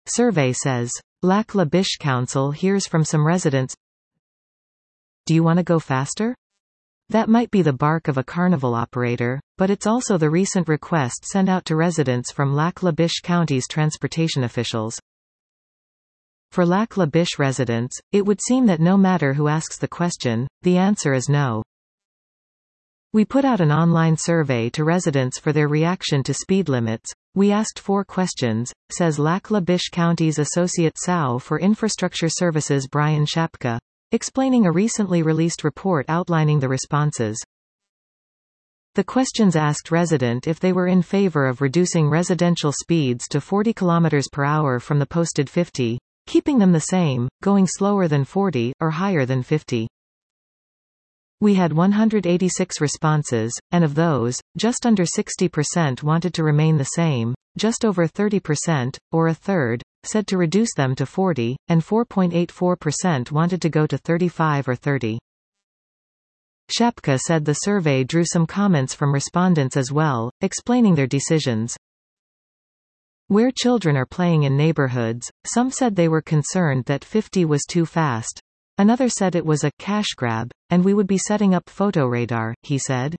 Survey says. Lac La Biche Council hears from some residents. Do you want to go faster? That might be the bark of a carnival operator, but it's also the recent request sent out to residents from Lac La Biche County's transportation officials. For Lac La Biche residents, it would seem that no matter who asks the question, the answer is no. We put out an online survey to residents for their reaction to speed limits. We asked 4 questions, says Lac La Biche County's Associate SAO for Infrastructure Services Brian Shapka, explaining a recently released report outlining the responses. The questions asked resident if they were in favor of reducing residential speeds to 40 km per hour from the posted 50, keeping them the same, going slower than 40, or higher than 50. We had 186 responses, and of those, just under 60% wanted to remain the same, just over 30%, or a third, said to reduce them to 40, and 4.84% wanted to go to 35 or 30. Shapka said the survey drew some comments from respondents as well, explaining their decisions. Where children are playing in neighborhoods, some said they were concerned that 50 was too fast. Another said it was a cash grab, and we would be setting up photo radar, he said.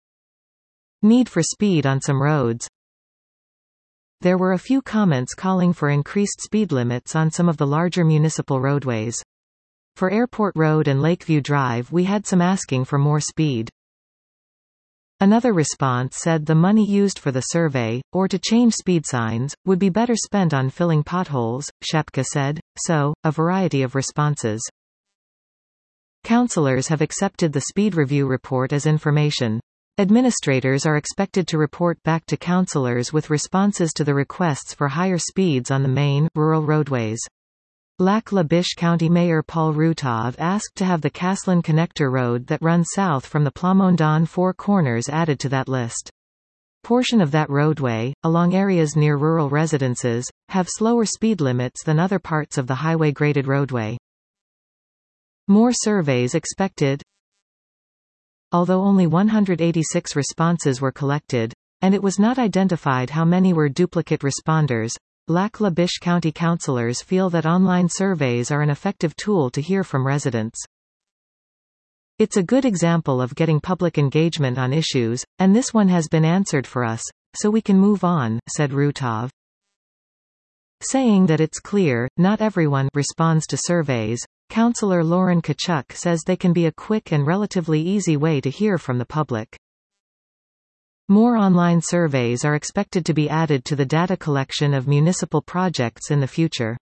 Need for speed on some roads. There were a few comments calling for increased speed limits on some of the larger municipal roadways. For Airport Road and Lakeview Drive we had some asking for more speed. Another response said the money used for the survey, or to change speed signs, would be better spent on filling potholes, Shapka said, so, a variety of responses. Councillors have accepted the speed review report as information. Administrators are expected to report back to councillors with responses to the requests for higher speeds on the main, rural roadways. Lac La Biche County Mayor Paul Rutov asked to have the Caslin Connector Road that runs south from the Plamondon Four Corners added to that list. Portion of that roadway, along areas near rural residences, have slower speed limits than other parts of the highway-graded roadway. More surveys expected. Although only 186 responses were collected, and it was not identified how many were duplicate responders, Lac La Biche County councillors feel that online surveys are an effective tool to hear from residents. It's a good example of getting public engagement on issues, and this one has been answered for us, so we can move on, said Rutov. Saying that it's clear, not everyone responds to surveys, Councillor Lauren Kachuk says they can be a quick and relatively easy way to hear from the public. More online surveys are expected to be added to the data collection of municipal projects in the future.